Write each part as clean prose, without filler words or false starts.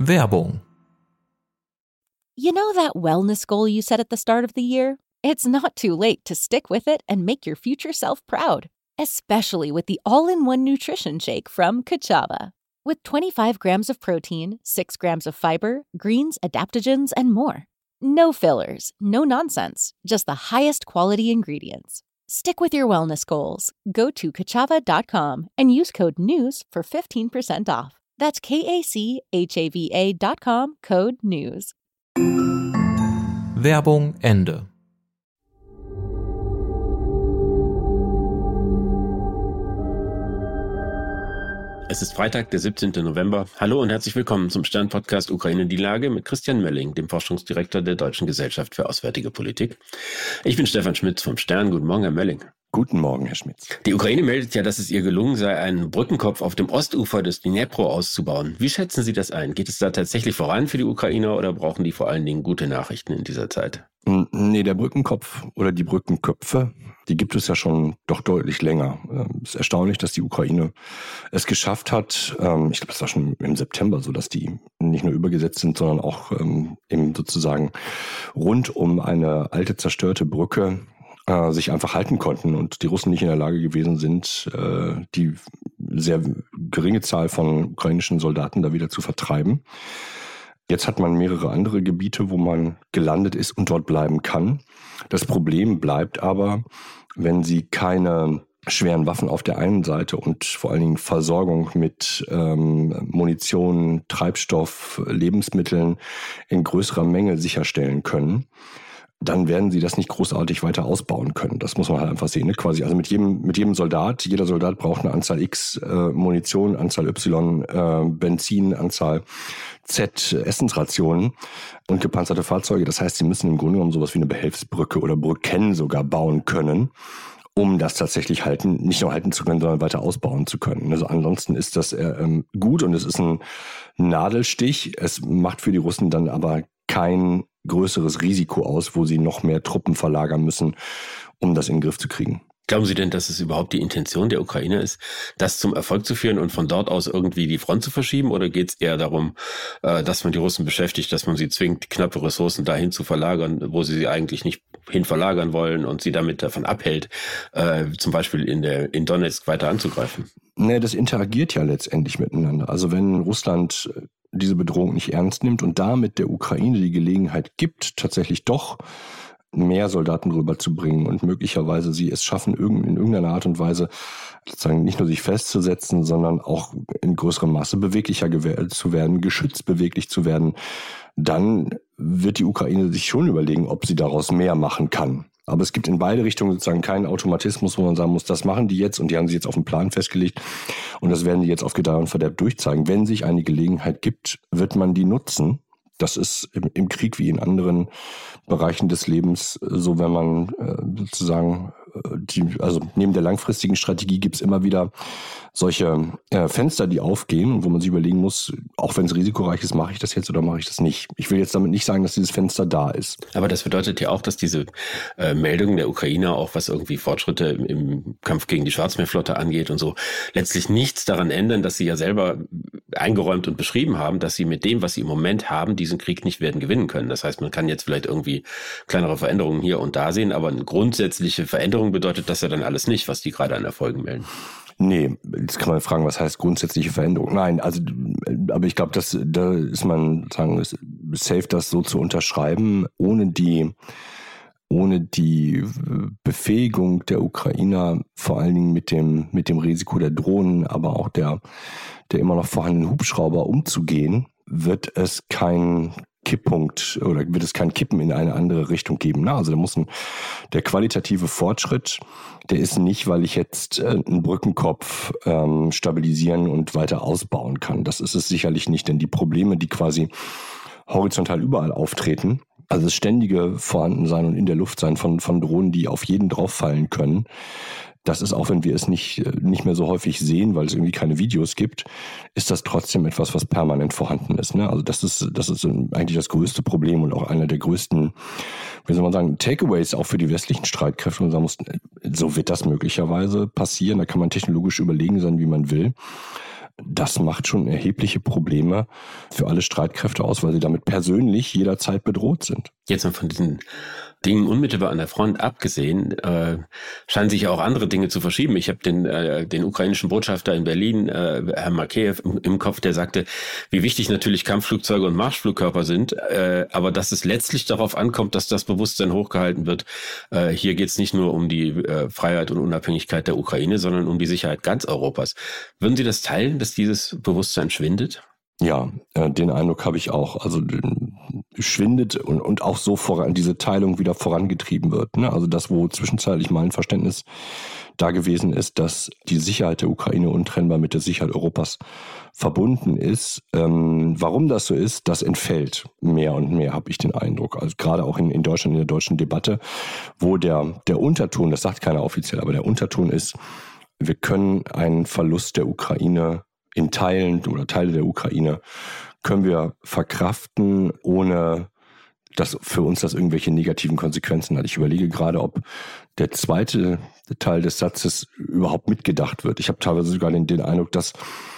Werbung. You know that wellness goal you set at the start of the year? It's not too late to stick with it and make your future self proud, especially with the all-in-one nutrition shake from Kachava. With 25 grams of protein, 6 grams of fiber, greens, adaptogens, and more. No fillers, no nonsense, just the highest quality ingredients. Stick with your wellness goals. Go to kachava.com and use code NEWS for 15% off. That's KACHAVA.com, code NEWS. Werbung Ende. Es ist Freitag, der 17. November. Hallo und herzlich willkommen zum Stern-Podcast Ukraine die Lage mit Christian Mölling, dem Forschungsdirektor der Deutschen Gesellschaft für Auswärtige Politik. Ich bin Stefan Schmitz vom Stern. Guten Morgen, Herr Mölling. Guten Morgen, Herr Schmitz. Die Ukraine meldet ja, dass es ihr gelungen sei, einen Brückenkopf auf dem Ostufer des Dnipro auszubauen. Wie schätzen Sie das ein? Geht es da tatsächlich voran für die Ukrainer oder brauchen die vor allen Dingen gute Nachrichten in dieser Zeit? Nee, der Brückenkopf oder die Brückenköpfe, die gibt es ja schon doch deutlich länger. Es ist erstaunlich, dass die Ukraine es geschafft hat. Ich glaube, das war schon im September so, dass die nicht nur übergesetzt sind, sondern auch eben sozusagen rund um eine alte zerstörte Brücke sich einfach halten konnten und die Russen nicht in der Lage gewesen sind, die sehr geringe Zahl von ukrainischen Soldaten da wieder zu vertreiben. Jetzt hat man mehrere andere Gebiete, wo man gelandet ist und dort bleiben kann. Das Problem bleibt aber, wenn sie keine schweren Waffen auf der einen Seite und vor allen Dingen Versorgung mit Munition, Treibstoff, Lebensmitteln in größerer Menge sicherstellen können, dann werden sie das nicht großartig weiter ausbauen können. Das muss man halt einfach sehen. Ne? Quasi, also mit jedem Soldat, jeder Soldat braucht eine Anzahl X Munition, Anzahl Y Benzin, Anzahl Z Essensrationen und gepanzerte Fahrzeuge. Das heißt, sie müssen im Grunde genommen sowas wie eine Behelfsbrücke oder Brücken sogar bauen können, um das tatsächlich nicht nur halten zu können, sondern weiter ausbauen zu können. Also ansonsten ist das gut und es ist ein Nadelstich. Es macht für die Russen dann aber kein größeres Risiko aus, wo sie noch mehr Truppen verlagern müssen, um das in den Griff zu kriegen. Glauben Sie denn, dass es überhaupt die Intention der Ukraine ist, das zum Erfolg zu führen und von dort aus irgendwie die Front zu verschieben? Oder geht es eher darum, dass man die Russen beschäftigt, dass man sie zwingt, knappe Ressourcen dahin zu verlagern, wo sie eigentlich nicht hin verlagern wollen und sie damit davon abhält, zum Beispiel in Donetsk weiter anzugreifen? Nee, das interagiert ja letztendlich miteinander. Also wenn Russland diese Bedrohung nicht ernst nimmt und damit der Ukraine die Gelegenheit gibt, tatsächlich doch mehr Soldaten rüberzubringen und möglicherweise sie es schaffen, in irgendeiner Art und Weise sozusagen nicht nur sich festzusetzen, sondern auch in größerem Maße beweglicher zu werden, geschützbeweglich zu werden, dann wird die Ukraine sich schon überlegen, ob sie daraus mehr machen kann. Aber es gibt in beide Richtungen sozusagen keinen Automatismus, wo man sagen muss, das machen die jetzt und die haben sie jetzt auf den Plan festgelegt und das werden die jetzt auf Gedeih und Verderb durchzeigen. Wenn sich eine Gelegenheit gibt, wird man die nutzen. Das ist im Krieg wie in anderen Bereichen des Lebens so, wenn man sozusagen also neben der langfristigen Strategie gibt es immer wieder solche Fenster, die aufgehen und wo man sich überlegen muss, auch wenn es risikoreich ist, mache ich das jetzt oder mache ich das nicht. Ich will jetzt damit nicht sagen, dass dieses Fenster da ist. Aber das bedeutet ja auch, dass diese Meldungen der Ukrainer, auch was irgendwie Fortschritte im Kampf gegen die Schwarzmeerflotte angeht und so, letztlich nichts daran ändern, dass sie ja selber eingeräumt und beschrieben haben, dass sie mit dem, was sie im Moment haben, diesen Krieg nicht werden gewinnen können. Das heißt, man kann jetzt vielleicht irgendwie kleinere Veränderungen hier und da sehen, aber eine grundsätzliche Veränderung bedeutet das ja dann alles nicht, was die gerade an Erfolgen melden. Nee, jetzt kann man fragen, was heißt grundsätzliche Veränderung? Nein, also, aber ich glaube, da ist man safe, das so zu unterschreiben, ohne die Befähigung der Ukrainer, vor allen Dingen mit dem Risiko der Drohnen, aber auch der immer noch vorhandenen Hubschrauber umzugehen, wird es kein Kipppunkt oder wird es kein Kippen in eine andere Richtung geben. Na, also der qualitative Fortschritt, der ist nicht, weil ich jetzt einen Brückenkopf stabilisieren und weiter ausbauen kann. Das ist es sicherlich nicht, denn die Probleme, die quasi horizontal überall auftreten, also das ständige Vorhandensein und in der Luft sein von Drohnen, die auf jeden drauffallen können, das ist, auch wenn wir es nicht mehr so häufig sehen, weil es irgendwie keine Videos gibt, ist das trotzdem etwas, was permanent vorhanden ist. Ne? Also das ist eigentlich das größte Problem und auch einer der größten, wie soll man sagen, Takeaways auch für die westlichen Streitkräfte. Und sagen muss, so wird das möglicherweise passieren. Da kann man technologisch überlegen sein, wie man will. das macht schon erhebliche Probleme für alle Streitkräfte aus, weil sie damit persönlich jederzeit bedroht sind. Jetzt mal von diesen Dingen unmittelbar an der Front abgesehen, scheinen sich auch andere Dinge zu verschieben. Ich habe den ukrainischen Botschafter in Berlin, Herrn Makeyev, im Kopf, der sagte, wie wichtig natürlich Kampfflugzeuge und Marschflugkörper sind, aber dass es letztlich darauf ankommt, dass das Bewusstsein hochgehalten wird. Hier geht es nicht nur um die Freiheit und Unabhängigkeit der Ukraine, sondern um die Sicherheit ganz Europas. Würden Sie das teilen, dass dieses Bewusstsein schwindet? Ja, den Eindruck habe ich auch. Also schwindet und auch so diese Teilung wieder vorangetrieben wird. Ne? Also das, wo zwischenzeitlich mal ein Verständnis da gewesen ist, dass die Sicherheit der Ukraine untrennbar mit der Sicherheit Europas verbunden ist. Warum das so ist, das entfällt mehr und mehr, habe ich den Eindruck. Also gerade auch in Deutschland, in der deutschen Debatte, wo der Unterton, das sagt keiner offiziell, aber der Unterton ist, wir können einen Verlust der Ukraine in Teilen oder Teile der Ukraine können wir verkraften, ohne dass für uns das irgendwelche negativen Konsequenzen hat. Ich überlege gerade, ob der zweite Teil des Satzes überhaupt mitgedacht wird. Ich habe teilweise sogar den Eindruck, dass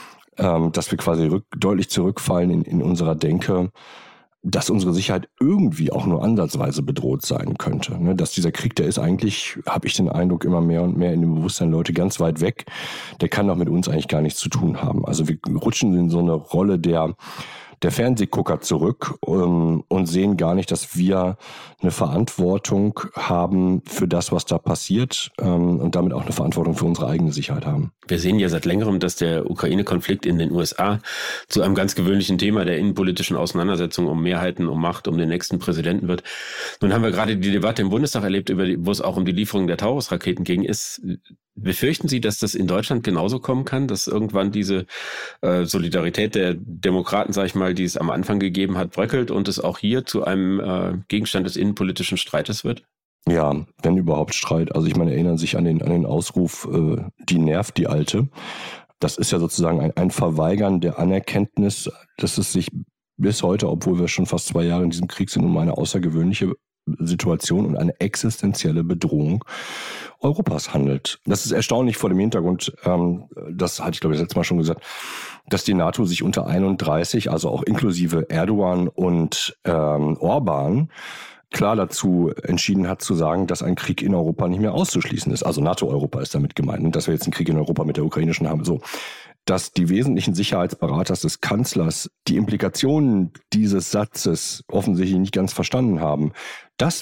wir quasi deutlich zurückfallen in unserer Denke, dass unsere Sicherheit irgendwie auch nur ansatzweise bedroht sein könnte. Ne? Dass dieser Krieg, der ist eigentlich, habe ich den Eindruck, immer mehr und mehr in dem Bewusstsein Leute ganz weit weg. Der kann doch mit uns eigentlich gar nichts zu tun haben. Also wir rutschen in so eine Rolle der Fernsehgucker zurück und sehen gar nicht, dass wir eine Verantwortung haben für das, was da passiert und damit auch eine Verantwortung für unsere eigene Sicherheit haben. Wir sehen ja seit längerem, dass der Ukraine-Konflikt in den USA zu einem ganz gewöhnlichen Thema der innenpolitischen Auseinandersetzung um Mehrheiten, um Macht, um den nächsten Präsidenten wird. Nun haben wir gerade die Debatte im Bundestag erlebt, wo es auch um die Lieferung der Taurus-Raketen ging. Befürchten Sie, dass das in Deutschland genauso kommen kann, dass irgendwann diese Solidarität der Demokraten, sag ich mal, die es am Anfang gegeben hat, bröckelt und es auch hier zu einem Gegenstand des innenpolitischen Streites wird? Ja, wenn überhaupt Streit. Also ich meine, erinnern sich an den Ausruf, die nervt die Alte. Das ist ja sozusagen ein Verweigern der Anerkenntnis, dass es sich bis heute, obwohl wir schon fast 2 Jahre in diesem Krieg sind, um eine außergewöhnliche Situation und eine existenzielle Bedrohung Europas handelt. Das ist erstaunlich vor dem Hintergrund, das hatte ich glaube ich letztes Mal schon gesagt, dass die NATO sich unter 31, also auch inklusive Erdogan und Orban, klar dazu entschieden hat zu sagen, dass ein Krieg in Europa nicht mehr auszuschließen ist. Also NATO-Europa ist damit gemeint und dass wir jetzt einen Krieg in Europa mit der Ukraine schon haben. So, dass die wesentlichen Sicherheitsberaters des Kanzlers die Implikationen dieses Satzes offensichtlich nicht ganz verstanden haben, das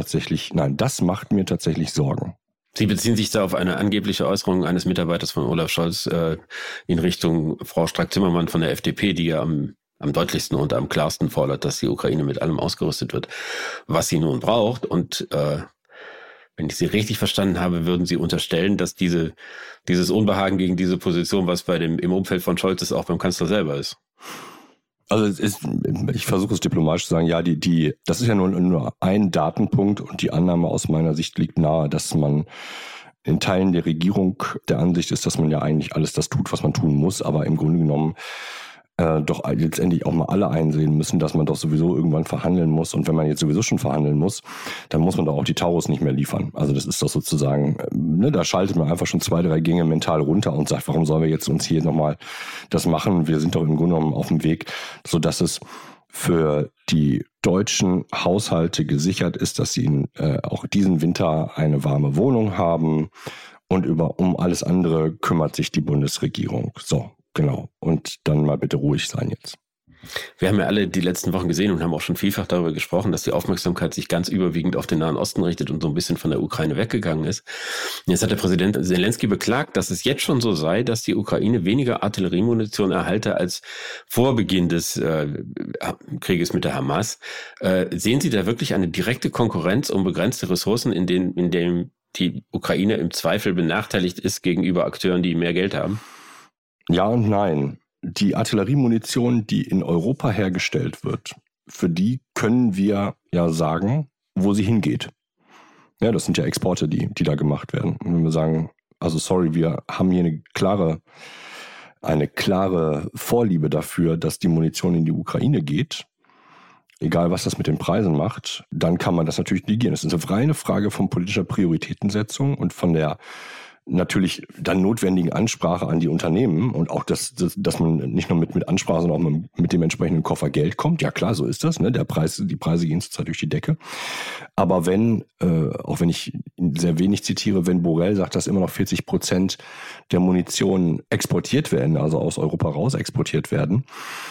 macht mir tatsächlich Sorgen. Sie beziehen sich da auf eine angebliche Äußerung eines Mitarbeiters von Olaf Scholz in Richtung Frau Strack-Zimmermann von der FDP, die ja am deutlichsten und am klarsten fordert, dass die Ukraine mit allem ausgerüstet wird, was sie nun braucht. Und wenn ich Sie richtig verstanden habe, würden Sie unterstellen, dass dieses Unbehagen gegen diese Position, was im Umfeld von Scholz ist, auch beim Kanzler selber ist. Also ich versuche es diplomatisch zu sagen, ja, das ist ja nur ein Datenpunkt und die Annahme aus meiner Sicht liegt nahe, dass man in Teilen der Regierung der Ansicht ist, dass man ja eigentlich alles das tut, was man tun muss, aber im Grunde genommen doch letztendlich auch mal alle einsehen müssen, dass man doch sowieso irgendwann verhandeln muss. Und wenn man jetzt sowieso schon verhandeln muss, dann muss man doch auch die Taurus nicht mehr liefern. Also das ist doch sozusagen, da schaltet man einfach schon 2, 3 Gänge mental runter und sagt, warum sollen wir jetzt uns hier nochmal das machen? Wir sind doch im Grunde genommen auf dem Weg, sodass es für die deutschen Haushalte gesichert ist, dass sie auch diesen Winter eine warme Wohnung haben. Und um alles andere kümmert sich die Bundesregierung. So. Genau. Und dann mal bitte ruhig sein jetzt. Wir haben ja alle die letzten Wochen gesehen und haben auch schon vielfach darüber gesprochen, dass die Aufmerksamkeit sich ganz überwiegend auf den Nahen Osten richtet und so ein bisschen von der Ukraine weggegangen ist. Jetzt hat der Präsident Zelensky beklagt, dass es jetzt schon so sei, dass die Ukraine weniger Artilleriemunition erhalte als vor Beginn des Krieges mit der Hamas. Sehen Sie da wirklich eine direkte Konkurrenz um begrenzte Ressourcen, in dem die Ukraine im Zweifel benachteiligt ist gegenüber Akteuren, die mehr Geld haben? Ja und nein. Die Artilleriemunition, die in Europa hergestellt wird, für die können wir ja sagen, wo sie hingeht. Ja, das sind ja Exporte, die da gemacht werden. Und wenn wir sagen, also sorry, wir haben hier eine klare Vorliebe dafür, dass die Munition in die Ukraine geht, egal was das mit den Preisen macht, dann kann man das natürlich negieren. Das ist eine reine Frage von politischer Prioritätensetzung und von der natürlich dann notwendigen Ansprache an die Unternehmen und auch, dass man nicht nur mit Ansprache, sondern auch mit dem entsprechenden Koffer Geld kommt. Ja klar, so ist das. Ne? Die Preise gehen zurzeit durch die Decke. Aber auch wenn ich sehr wenig zitiere, wenn Borrell sagt, dass immer noch 40% der Munition exportiert werden, also aus Europa raus exportiert werden,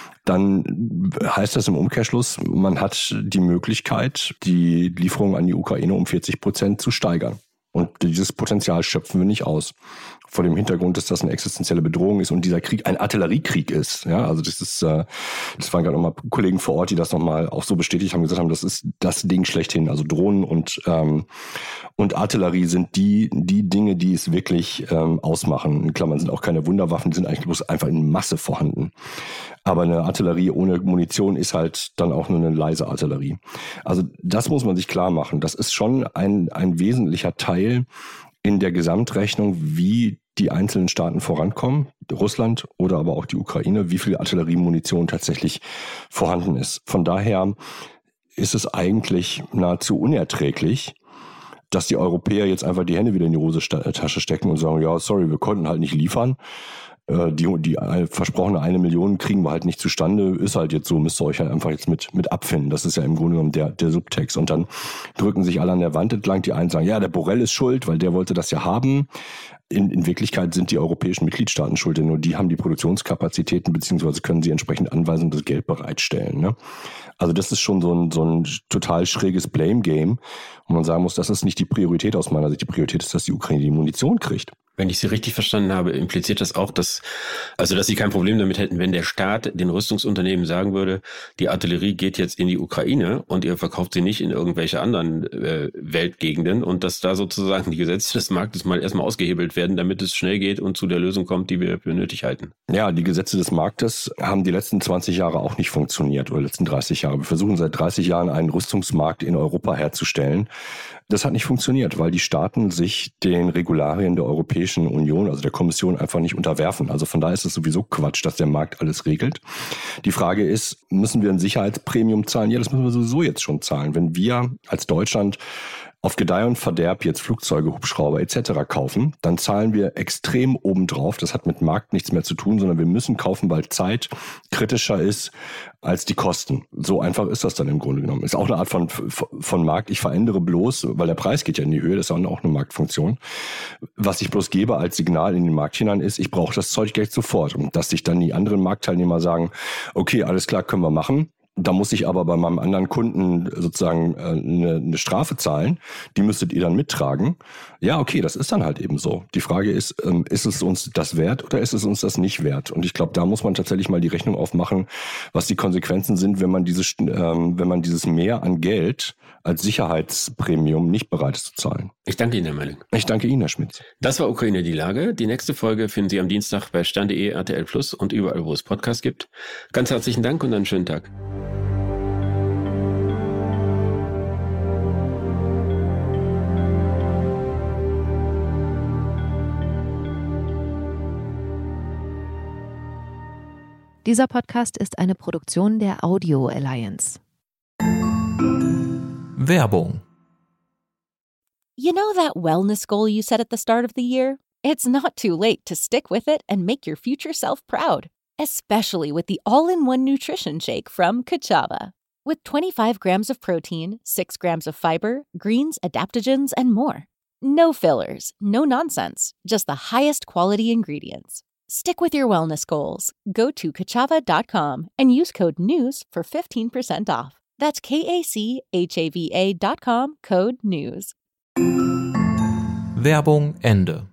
dann heißt das im Umkehrschluss, man hat die Möglichkeit, die Lieferungen an die Ukraine um 40% zu steigern. Und dieses Potenzial schöpfen wir nicht aus. Vor dem Hintergrund, dass das eine existenzielle Bedrohung ist und dieser Krieg ein Artilleriekrieg ist. Ja, also das waren gerade nochmal Kollegen vor Ort, die das nochmal auch so bestätigt haben, gesagt haben, das ist das Ding schlechthin. Also Drohnen und Artillerie sind die Dinge, die es wirklich ausmachen. In Klammern sind auch keine Wunderwaffen, die sind eigentlich bloß einfach in Masse vorhanden. Aber eine Artillerie ohne Munition ist halt dann auch nur eine leise Artillerie. Also das muss man sich klar machen. Das ist schon ein wesentlicher Teil in der Gesamtrechnung, wie die einzelnen Staaten vorankommen, Russland oder aber auch die Ukraine, wie viel Artilleriemunition tatsächlich vorhanden ist. Von daher ist es eigentlich nahezu unerträglich, dass die Europäer jetzt einfach die Hände wieder in die Hosentasche stecken und sagen, ja, sorry, wir konnten halt nicht liefern. Die versprochene 1 Million kriegen wir halt nicht zustande, ist halt jetzt so, müsst ihr euch halt einfach jetzt mit abfinden. Das ist ja im Grunde genommen der Subtext. Und dann drücken sich alle an der Wand entlang, die einen sagen, ja, der Borrell ist schuld, weil der wollte das ja haben. In Wirklichkeit sind die europäischen Mitgliedstaaten schuld, denn nur die haben die Produktionskapazitäten, beziehungsweise können sie entsprechend anweisen und das Geld bereitstellen. Ne? Also das ist schon so ein total schräges Blame-Game, wo man sagen muss, das ist nicht die Priorität aus meiner Sicht. Die Priorität ist, dass die Ukraine die Munition kriegt. Wenn ich Sie richtig verstanden habe, impliziert das auch, dass Sie kein Problem damit hätten, wenn der Staat den Rüstungsunternehmen sagen würde, die Artillerie geht jetzt in die Ukraine und ihr verkauft sie nicht in irgendwelche anderen Weltgegenden und dass da sozusagen die Gesetze des Marktes mal erstmal ausgehebelt werden, damit es schnell geht und zu der Lösung kommt, die wir für nötig halten. Ja, die Gesetze des Marktes haben die letzten 20 Jahre auch nicht funktioniert oder letzten 30 Jahre. Wir versuchen seit 30 Jahren einen Rüstungsmarkt in Europa herzustellen. Das hat nicht funktioniert, weil die Staaten sich den Regularien der Europäischen Union, also der Kommission, einfach nicht unterwerfen. Also von daher ist es sowieso Quatsch, dass der Markt alles regelt. Die Frage ist, müssen wir ein Sicherheitspremium zahlen? Ja, das müssen wir sowieso jetzt schon zahlen. Wenn wir als Deutschland auf Gedeih und Verderb jetzt Flugzeuge, Hubschrauber etc. kaufen, dann zahlen wir extrem obendrauf. Das hat mit Markt nichts mehr zu tun, sondern wir müssen kaufen, weil Zeit kritischer ist als die Kosten. So einfach ist das dann im Grunde genommen. Ist auch eine Art von Markt. Ich verändere bloß, weil der Preis geht ja in die Höhe, das ist auch eine Marktfunktion. Was ich bloß gebe als Signal in den Markt hinein ist, ich brauche das Zeug gleich sofort. Und dass sich dann die anderen Marktteilnehmer sagen, okay, alles klar, können wir machen. Da muss ich aber bei meinem anderen Kunden sozusagen eine Strafe zahlen. Die müsstet ihr dann mittragen. Ja, okay, das ist dann halt eben so. Die Frage ist es uns das wert oder ist es uns das nicht wert? Und ich glaube, da muss man tatsächlich mal die Rechnung aufmachen, was die Konsequenzen sind, wenn man dieses Mehr an Geld als Sicherheitspremium nicht bereit ist zu zahlen. Ich danke Ihnen, Herr Mölling. Ich danke Ihnen, Herr Schmitz. Das war Ukraine die Lage. Die nächste Folge finden Sie am Dienstag bei Stern.de, RTL Plus und überall, wo es Podcasts gibt. Ganz herzlichen Dank und einen schönen Tag. Dieser Podcast ist eine Produktion der Audio Alliance. Werbung. You know that wellness goal you set at the start of the year? It's not too late to stick with it and make your future self proud, especially with the all-in-one nutrition shake from Kachava. With 25 grams of protein, 6 grams of fiber, greens, adaptogens, and more. No fillers, no nonsense, just the highest quality ingredients. Stick with your wellness goals. Go to Kachava.com and use code NEWS for 15% off. That's KACHAVA.com, code NEWS. Werbung Ende.